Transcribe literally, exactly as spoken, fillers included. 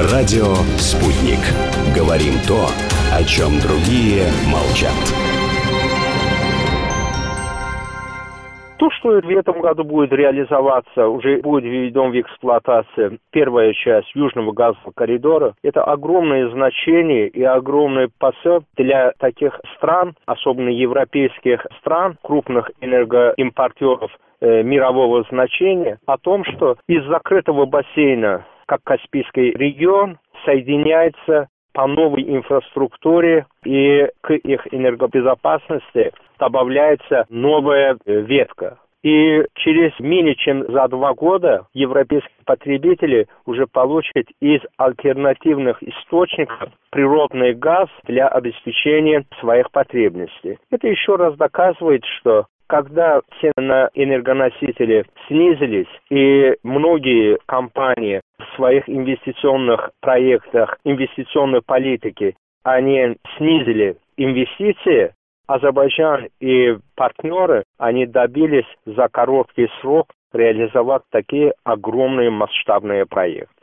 Радио «Спутник». Говорим то, о чем другие молчат. То, что в этом году будет реализоваться, уже будет введен в эксплуатацию первая часть Южного газового коридора, это огромное значение и огромный посыл для таких стран, особенно европейских стран, крупных энергоимпортеров э, мирового значения, о том, что из закрытого бассейна, как Каспийский регион, соединяется по новой инфраструктуре, и к их энергобезопасности добавляется новая ветка. И через менее чем за два года европейские потребители уже получат из альтернативных источников природный газ для обеспечения своих потребностей. Это еще раз доказывает, что когда цены на энергоносители снизились, и многие компании в своих инвестиционных проектах, инвестиционной политике, они снизили инвестиции, Азербайджан и партнеры, они добились за короткий срок реализовать такие огромные масштабные проекты.